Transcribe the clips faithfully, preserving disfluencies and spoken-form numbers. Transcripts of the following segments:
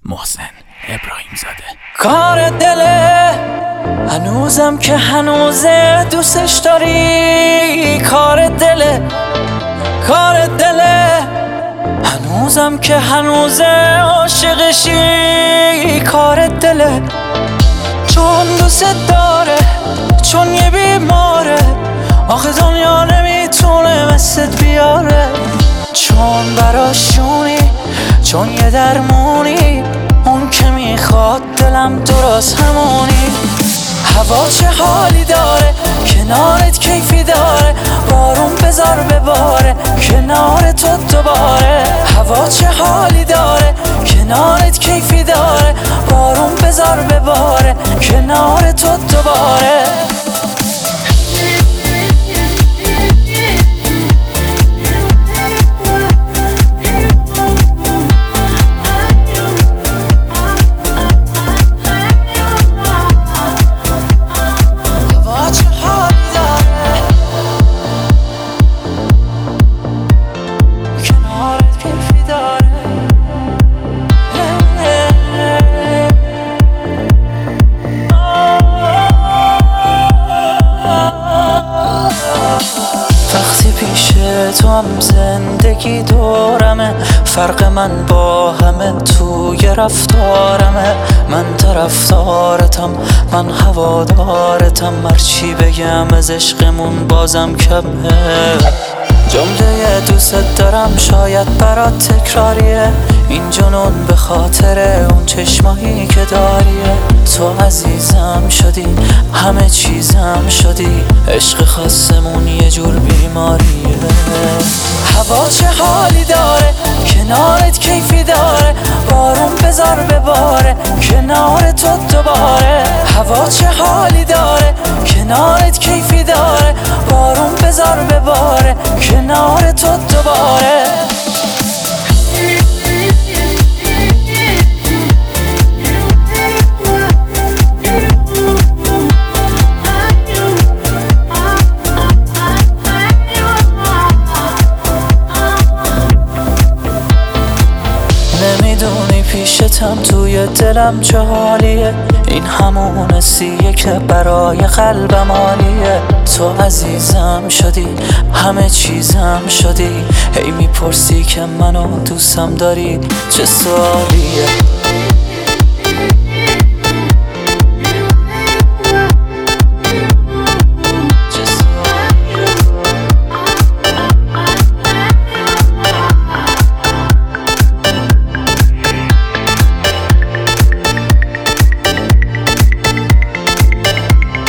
محسن ابراهیم زاده. کار دله هنوزم که هنوزه دوستش داری، کار دله کار دله هنوزم که هنوزه عاشقشی، کار دله چون دوست داره، چون یه بیماره، آخه دنیا نمیتونه مثلت بیاره، چون براشونی، چون یه درمونی، اون که میخواد دلم درست همونی. هوا چه حالی داره، کنارت کیفی داره، بارون بذار بباره کنار تو دوباره. هوا چه حالی داره، کنارت کیفی داره، بارون بذار بباره کنار تو دوباره. تو هم زندگی دورمه، فرق من با همه توی رفتارمه. من طرفدارتم، من هوادارتم، هرچی بگم از عشقمون بازم کمه. جمله دوست دارم شاید برات تکراریه، این جنون به خاطر اون چشمایی که داریه. تو عزیزم شدی، همه چیزم شدی، عشق خاصمون یه جور بیماریه. هوا چه حالی داره، کنارت کیفی داره، بارون بذار بباره کنار تو دوباره. هوا چه حالی داره، کنارت کیفی داره، بارون بذار بباره کنار تو دوباره. نمیدونی پیشتم توی دلم چه حالیه، این همون حسیه که برای قلبم عالیه. تو عزیزم شدی، همه چیزم شدی، هی میپرسی که منو دوستم داری، چه سوالیه.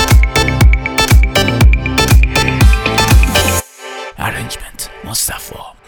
Arrangement Mustafa